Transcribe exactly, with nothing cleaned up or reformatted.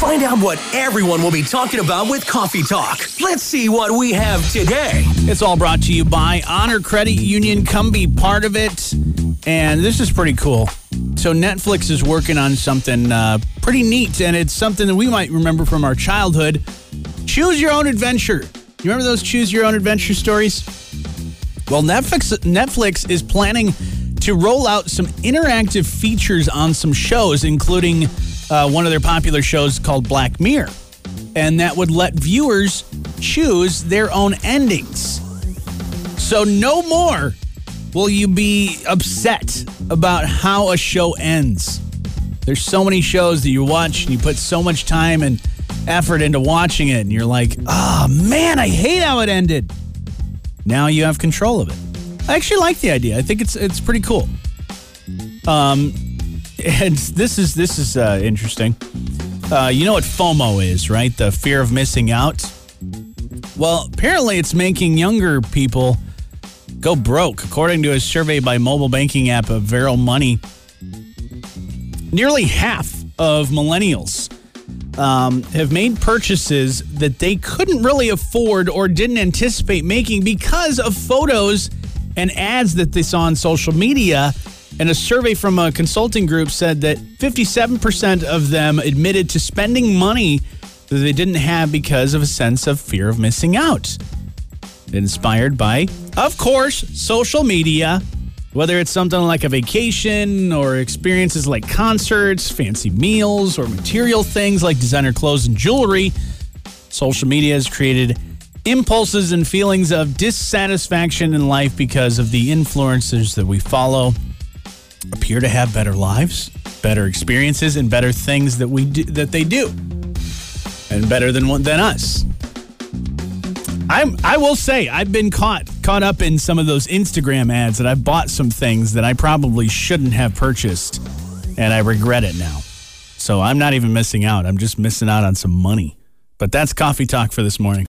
Find out what everyone will be talking about with Coffee Talk. Let's see what we have today. It's all brought to you by Honor Credit Union. Come be part of it. And this is pretty cool. So Netflix is working on something uh, pretty neat, and it's something that we might remember from our childhood. Choose Your Own Adventure. You remember those Choose Your Own Adventure stories? Well, Netflix Netflix is planning to roll out some interactive features on some shows, including uh, one of their popular shows called Black Mirror. And that would let viewers choose their own endings. So no more will you be upset about how a show ends. There's so many shows that you watch and you put so much time and effort into watching it, and you're like, oh man, I hate how it ended. Now you have control of it. I actually like the idea. I think it's it's pretty cool. Um, and this is this is uh, interesting. Uh, you know what FOMO is, right? The fear of missing out. Well, apparently it's making younger people go broke. According to a survey by mobile banking app of Vero Money, nearly half of millennials um, have made purchases that they couldn't really afford or didn't anticipate making because of photos and ads that they saw on social media. And a survey from a consulting group said that fifty-seven percent of them admitted to spending money that they didn't have because of a sense of fear of missing out. Inspired by, of course, social media, whether it's something like a vacation or experiences like concerts, fancy meals, or material things like designer clothes and jewelry. Social media has created impulses and feelings of dissatisfaction in life because of the influencers that we follow appear to have better lives, better experiences, and better things that we do, that they do, and better than than us. I'm, I will say, I've been caught caught up in some of those Instagram ads that I've bought some things that I probably shouldn't have purchased, and I regret it now. So I'm not even missing out. I'm just missing out on some money. But that's Coffee Talk for this morning.